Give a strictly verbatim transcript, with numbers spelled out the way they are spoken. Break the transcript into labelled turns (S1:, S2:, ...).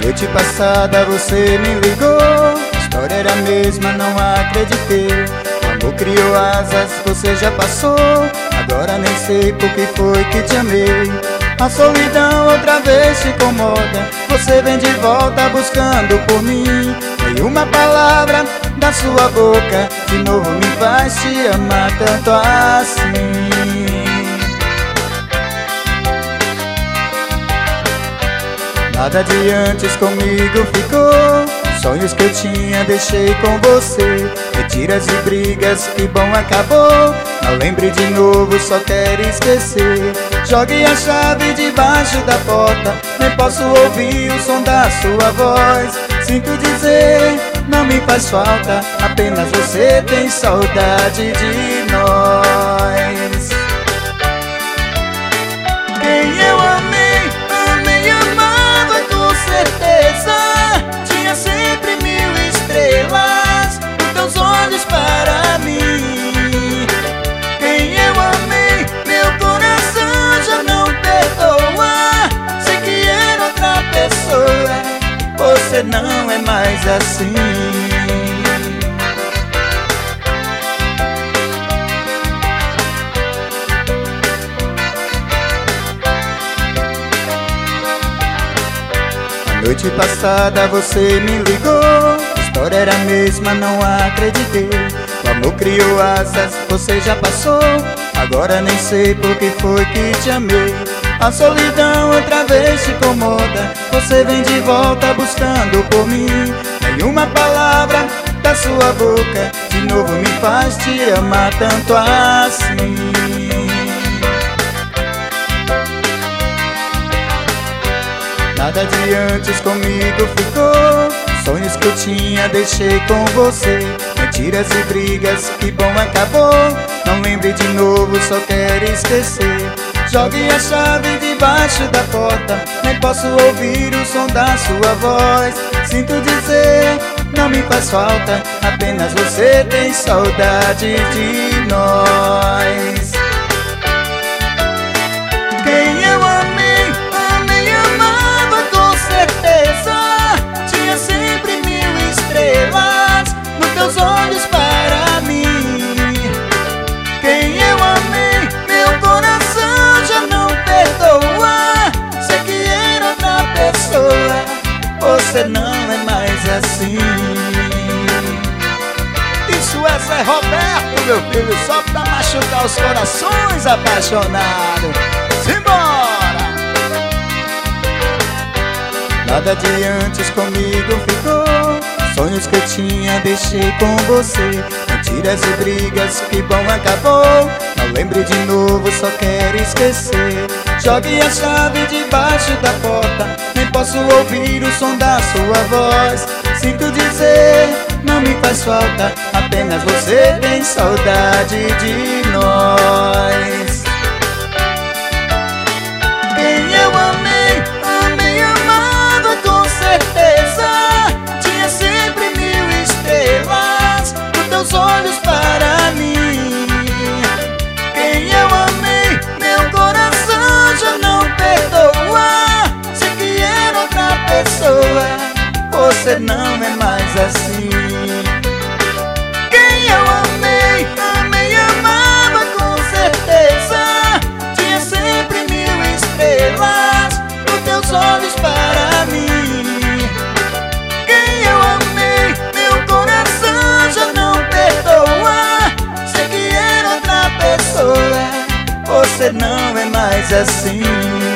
S1: Noite passada você me ligou, a história era a mesma, não acreditei. O amor criou asas, você já passou, agora nem sei por que foi que te amei. A solidão outra vez te incomoda, você vem de volta buscando por mim. Nenhuma palavra da sua boca de novo me faz te amar tanto assim. Nada de antes comigo ficou, sonhos que eu tinha deixei com você. Mentiras e brigas, que bom acabou, não lembre de novo, só quero esquecer. Jogue a chave debaixo da porta, nem posso ouvir o som da sua voz. Sinto dizer, não me faz falta, apenas você tem saudade de nós. Quem eu amei, amei, amava com certeza. Tinha sempre mil estrelas nos teus olhos para mim. Quem eu amei, meu coração já não perdoa. Sei que era outra pessoa, você não é mais assim. Noite passada você me ligou, a história era a mesma, não acreditei. O amor criou asas, você já passou, agora nem sei por que foi que te amei. A solidão outra vez te incomoda, você vem de volta buscando por mim. Nenhuma palavra da sua boca de novo me faz te amar tanto assim. Nada de antes comigo ficou, sonhos que eu tinha deixei com você. Mentiras e brigas, que bom acabou, não lembre de novo, só quero esquecer. Jogue a chave debaixo da porta, nem posso ouvir o som da sua voz. Sinto dizer, não me faz falta, apenas você tem saudade de nós. Quem eu amei, amei, amava com certeza. Tinha sempre mil estrelas nos teus olhos para mim. Quem eu amei, meu coração já não perdoa. Sei que era outra pessoa, você não é mais assim. Isso é Zé Roberto, meu filho, só pra machucar os corações apaixonados. Simbora! Nada de antes comigo ficou, sonhos que eu tinha deixei com você. Mentiras e brigas, que bom acabou, não lembre de novo, só quero esquecer. Jogue a chave debaixo da porta, nem posso ouvir o som da sua voz. Sinto dizer, não me faz falta, apenas você tem saudade de nós. Quem eu amei, amei, amava com certeza. Tinha sempre mil estrelas nos teus olhos para mim. Quem eu amei, meu coração já não perdoa. Sei que era outra pessoa, você não é mais assim. Quem eu amei, amei, amava com certeza. Tinha sempre mil estrelas nos teus olhos para mim. Quem eu amei, meu coração já não perdoa. Sei que era outra pessoa, você não é mais assim.